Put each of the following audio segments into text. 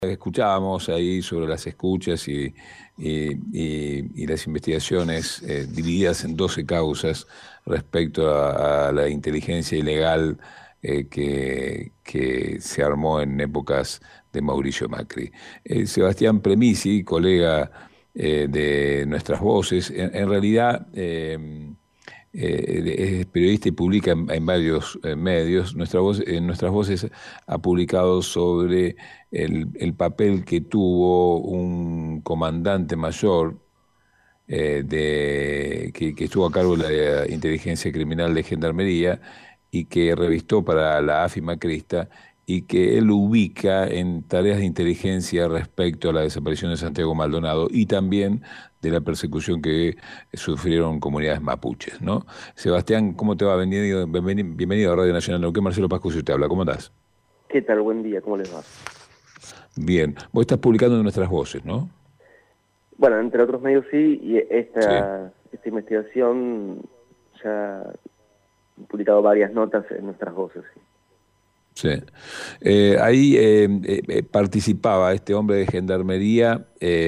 Escuchábamos ahí sobre las escuchas y las investigaciones divididas en 12 causas respecto a la inteligencia ilegal que se armó en épocas de Mauricio Macri. Sebastián Premisi, colega de Nuestras Voces, en realidad es periodista y publica en varios medios. En Nuestras Voces ha publicado sobre el papel que tuvo un comandante mayor que estuvo a cargo de la inteligencia criminal de Gendarmería y que revistó para la AFI Macrista y que él ubica en tareas de inteligencia respecto a la desaparición de Santiago Maldonado y también de la persecución que sufrieron comunidades mapuches, ¿no? Sebastián, ¿cómo te va? Bienvenido a Radio Nacional Neuquén. Marcelo Pascucio te habla, ¿cómo estás? ¿Qué tal? Buen día, ¿cómo les va? Bien, vos estás publicando en Nuestras Voces, ¿no? Bueno, entre otros medios sí, y Sí. esta investigación ya he publicado varias notas en Nuestras Voces. Sí. Sí. Ahí participaba este hombre de Gendarmería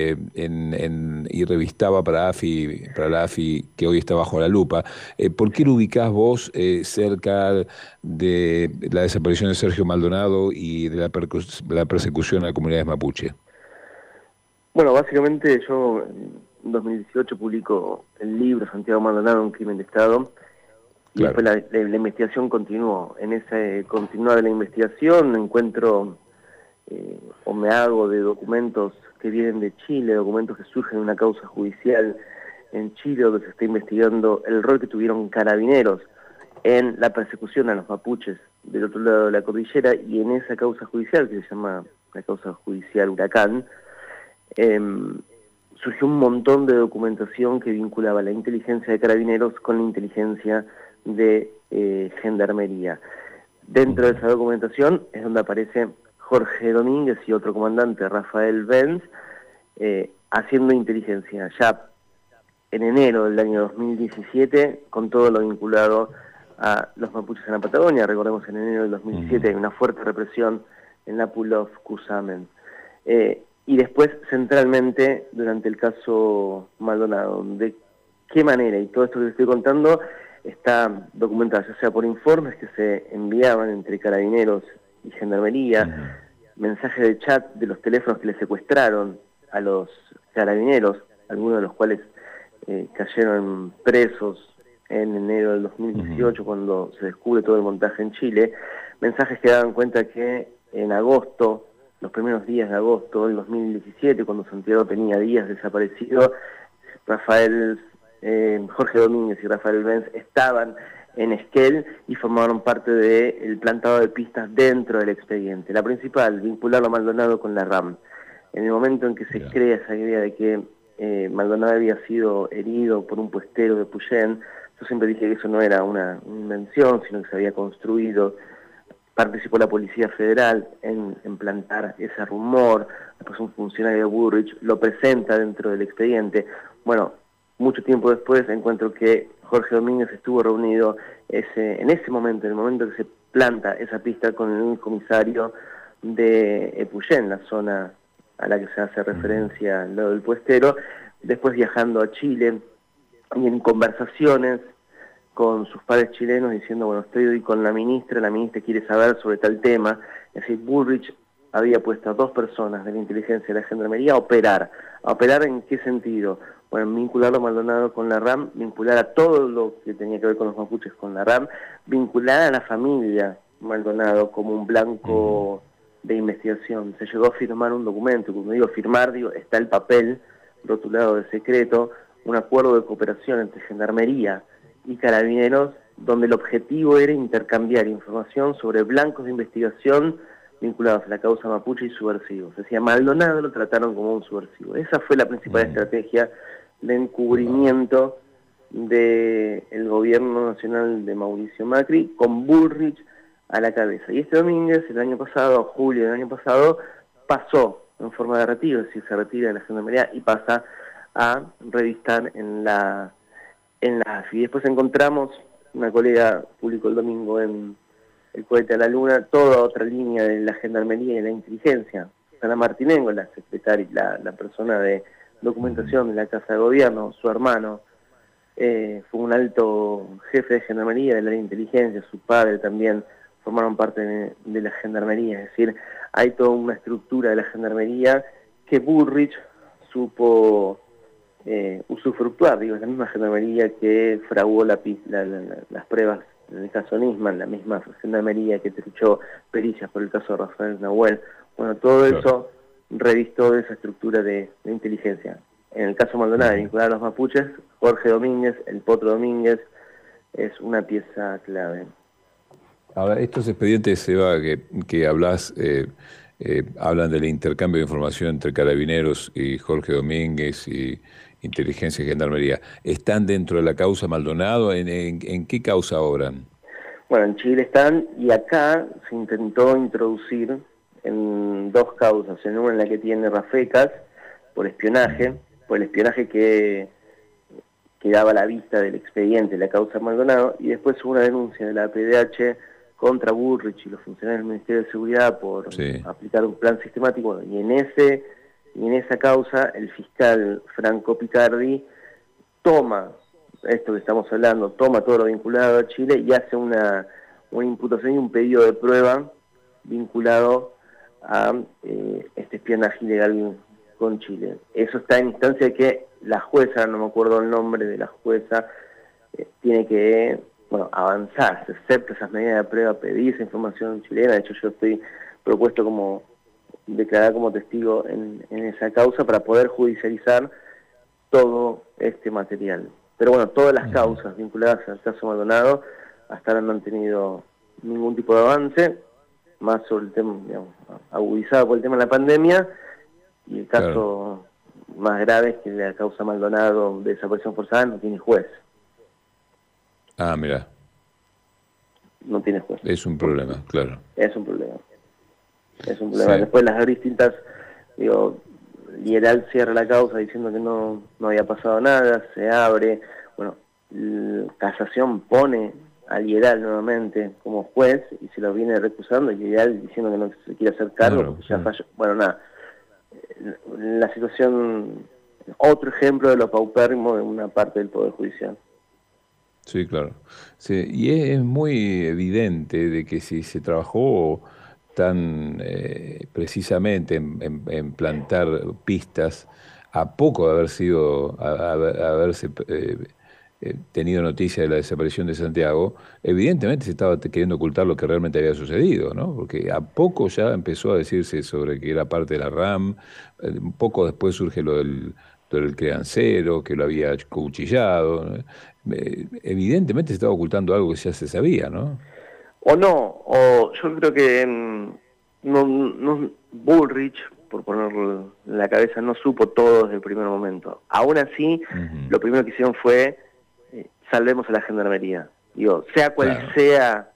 y revistaba para la AFI, que hoy está bajo la lupa. ¿Por qué lo ubicás vos cerca de la desaparición de Sergio Maldonado y de la persecución a comunidades mapuche? Bueno, básicamente yo en 2018 publico el libro Santiago Maldonado, un crimen de Estado, y Claro. después la investigación continuó. En ese continuar de la investigación encuentro o me hago de documentos que vienen de Chile, documentos que surgen de una causa judicial en Chile, donde se está investigando el rol que tuvieron carabineros en la persecución a los mapuches del otro lado de la cordillera, y en esa causa judicial, que se llama la causa judicial Huracán, surgió un montón de documentación que vinculaba la inteligencia de carabineros con la inteligencia de gendarmería. Dentro de esa documentación es donde aparece Jorge Domínguez y otro comandante, Rafael Benz, haciendo inteligencia ya en enero del año 2017, con todo lo vinculado a los mapuches en la Patagonia. Recordemos, en enero del 2017 hay una fuerte represión en la Pulov Cusamen. Y después, centralmente, durante el caso Maldonado, de qué manera, y todo esto que les estoy contando está documentado, ya sea por informes que se enviaban entre carabineros y gendarmería, mensajes de chat de los teléfonos que le secuestraron a los carabineros, algunos de los cuales cayeron presos en enero del 2018, cuando se descubre todo el montaje en Chile, mensajes que daban cuenta que en agosto, los primeros días de agosto del 2017, cuando Santiago tenía días desaparecido, Jorge Domínguez y Rafael Benz estaban en Esquel y formaron parte del plantado de pistas dentro del expediente. La principal, vincularlo a Maldonado con la RAM. En el momento en que se crea esa idea de que Maldonado había sido herido por un puestero de Puyén, yo siempre dije que eso no era una invención, sino que se había construido. Participó la Policía Federal en plantar ese rumor. Después un funcionario de Bullrich lo presenta dentro del expediente. Bueno, mucho tiempo después encuentro que Jorge Domínguez estuvo reunido en ese momento, en el momento que se planta esa pista, con el comisario de Epuyén, la zona a la que se hace referencia al lado del puestero, después viajando a Chile y en conversaciones con sus padres chilenos diciendo, bueno, estoy hoy con la ministra quiere saber sobre tal tema. Es decir, Bullrich había puesto a 2 personas de la inteligencia de la gendarmería a operar. ¿A operar en qué sentido? Bueno, vincular a Maldonado con la RAM, vincular a todo lo que tenía que ver con los mapuches con la RAM, vincular a la familia Maldonado como un blanco de investigación. Se llegó a firmar un documento, cuando digo firmar, está el papel rotulado de secreto, un acuerdo de cooperación entre gendarmería y carabineros, donde el objetivo era intercambiar información sobre blancos de investigación vinculados a la causa mapuche y subversivos. Decía, Maldonado lo trataron como un subversivo. Esa fue la principal estrategia de encubrimiento del gobierno nacional de Mauricio Macri, con Bullrich a la cabeza. Y este Domínguez, el año pasado, julio del año pasado, pasó en forma de retiro, es decir, se retira de la gendarmería y pasa a revistar en la AFI. Después encontramos, una colega publicó el domingo en El cohete a la luna, toda otra línea de la gendarmería y de la inteligencia, Susana Martinengo, la secretaria, la persona de documentación de la Casa de Gobierno, su hermano, fue un alto jefe de Gendarmería del área de inteligencia, su padre también formaron parte de la Gendarmería, es decir, hay toda una estructura de la Gendarmería que Bullrich supo usufructuar, digo, es la misma Gendarmería que fraguó las pruebas en el caso Nisman, la misma Gendarmería que truchó pericias por el caso de Rafael Nahuel. Bueno, todo eso revistó de esa estructura de inteligencia. En el caso Maldonado, vinculado a los mapuches, Jorge Domínguez, el Potro Domínguez, es una pieza clave. Ahora, estos expedientes, Seba, que hablas, hablan del intercambio de información entre Carabineros y Jorge Domínguez y Inteligencia y Gendarmería. ¿Están dentro de la causa Maldonado? ¿En qué causa obran? Bueno, en Chile están, y acá se intentó introducir en dos causas, en una en la que tiene Rafecas, por espionaje, por el espionaje que daba la vista del expediente, la causa Maldonado, y después una denuncia de la PDH contra Bullrich y los funcionarios del Ministerio de Seguridad por aplicar un plan sistemático, y en esa causa el fiscal Franco Picardi toma esto que estamos hablando, toma todo lo vinculado a Chile y hace una imputación y un pedido de prueba vinculado a este espionaje ilegal con Chile. Eso está en instancia de que la jueza, no me acuerdo el nombre de la jueza, tiene que avanzar, se acepta esas medidas de prueba, pedir esa información chilena. De hecho, yo estoy propuesto como declarar como testigo en esa causa para poder judicializar todo este material. Pero bueno, todas las causas vinculadas al caso Maldonado hasta ahora no han tenido ningún tipo de avance, más sobre el tema, digamos, agudizado por el tema de la pandemia, y el caso más grave es que la causa Maldonado de desaparición forzada no tiene juez. Ah, mira. No tiene juez. Es un problema, claro. Es un problema. Es un problema. Sí. Después las distintas, Lieral cierra la causa diciendo que no había pasado nada, se abre, Casación pone a Lieral nuevamente como juez y se lo viene recusando, y Lieral diciendo que no se quiere hacer cargo porque ya falló. Bueno, nada, la situación, otro ejemplo de lo paupérrimo de una parte del Poder Judicial. Sí, claro. Sí, y es muy evidente de que si se trabajó tan precisamente en plantar pistas, a poco de haberse tenido noticia de la desaparición de Santiago, evidentemente se estaba queriendo ocultar lo que realmente había sucedido, ¿no? Porque a poco ya empezó a decirse sobre que era parte de la RAM, un poco después surge lo del criancero, que lo había cuchillado, ¿no? Evidentemente se estaba ocultando algo que ya se sabía, ¿no? O yo creo que Bullrich, por ponerlo en la cabeza, no supo todo desde el primer momento. Aún así, lo primero que hicieron fue salvemos a la Gendarmería. Digo, sea cual sea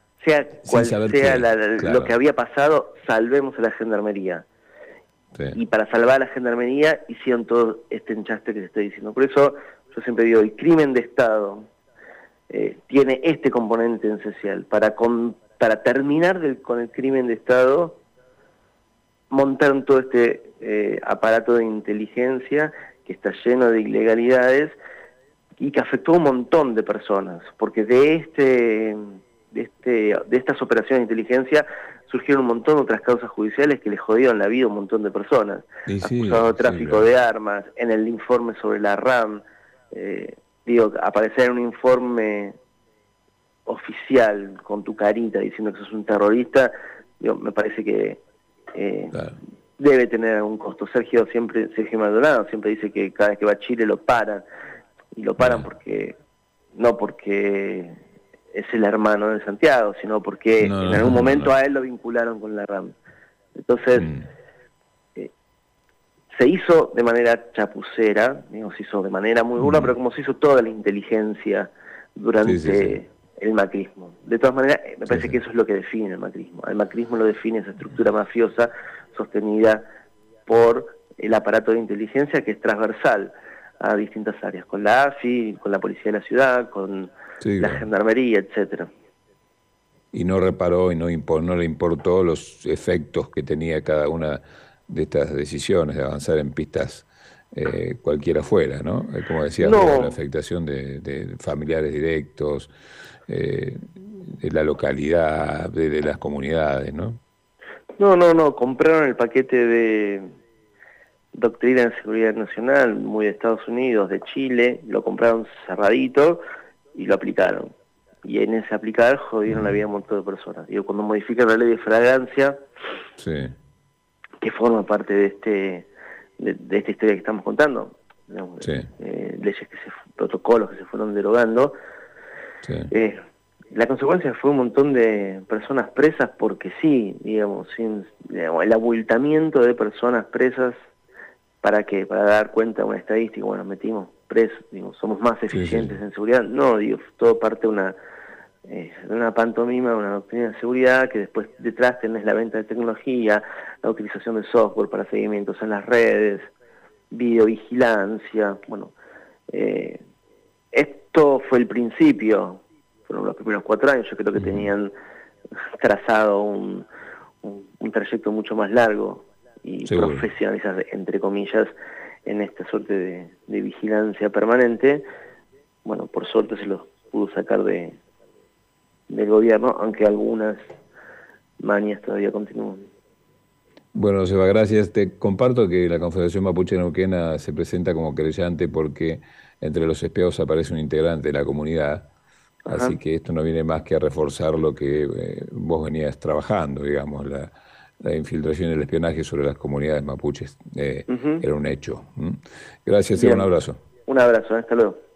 lo que había pasado, salvemos a la Gendarmería. Sí. Y para salvar a la Gendarmería hicieron todo este enchaste que te estoy diciendo. Por eso yo siempre digo, el crimen de Estado tiene este componente esencial. Para terminar con el crimen de Estado, montaron todo este aparato de inteligencia que está lleno de ilegalidades y que afectó a un montón de personas, porque de estas operaciones de inteligencia surgieron un montón de otras causas judiciales que le jodieron la vida a un montón de personas, acusados de tráfico de armas. En el informe sobre la RAM, aparecer en un informe oficial con tu carita diciendo que sos un terrorista, me parece que debe tener algún costo. Sergio Maldonado siempre dice que cada vez que va a Chile lo paran, y lo paran no porque es el hermano de Santiago, sino porque en algún momento a él lo vincularon con la RAM. Entonces, se hizo de manera chapucera, se hizo de manera muy dura, pero como se hizo toda la inteligencia durante el macrismo. De todas maneras, me parece que eso es lo que define el macrismo. El macrismo lo define esa estructura mafiosa sostenida por el aparato de inteligencia que es transversal a distintas áreas, con la AFI, con la Policía de la Ciudad, con la Gendarmería, etcétera. Y no reparó y no le importó los efectos que tenía cada una de estas decisiones, de avanzar en pistas cualquiera fuera, ¿no? Como decías, vos, la No, afectación de familiares directos, de la localidad, de las comunidades, ¿no? no, compraron el paquete de doctrina de seguridad nacional, muy de Estados Unidos, de Chile, lo compraron cerradito y lo aplicaron. Y en ese aplicar jodieron la vida a un montón de personas. Digo, cuando modifican la ley de fragancia, Sí, que forma parte de de esta historia que estamos contando, digamos, sí, leyes protocolos que se fueron derogando, sí, la consecuencia fue un montón de personas presas porque sí, digamos, digamos, el abultamiento de personas presas. ¿Para qué? Para dar cuenta de una estadística, bueno, metimos presos, digo, somos más sí, sí, eficientes en seguridad. No, digo, todo parte de una pantomima, una doctrina de seguridad, que después detrás tenés la venta de tecnología, la utilización de software para seguimientos en las redes, videovigilancia. Bueno, esto fue el principio, fueron los primeros 4 años. Yo creo que ujú, tenían trazado un trayecto mucho más largo y seguro. profesionalizar, entre comillas, en esta suerte de vigilancia permanente. Bueno, por suerte se los pudo sacar del gobierno, aunque algunas manias todavía continúan. Bueno, Seba, gracias. Te comparto que la Confederación Mapuche Neuquena se presenta como querellante porque entre los espiados aparece un integrante de la comunidad, Ajá. así que esto no viene más que a reforzar lo que vos venías trabajando, digamos, la infiltración y el espionaje sobre las comunidades mapuches Ujú. era un hecho. ¿M? Gracias, Seba, un Bien, abrazo. un abrazo, hasta luego.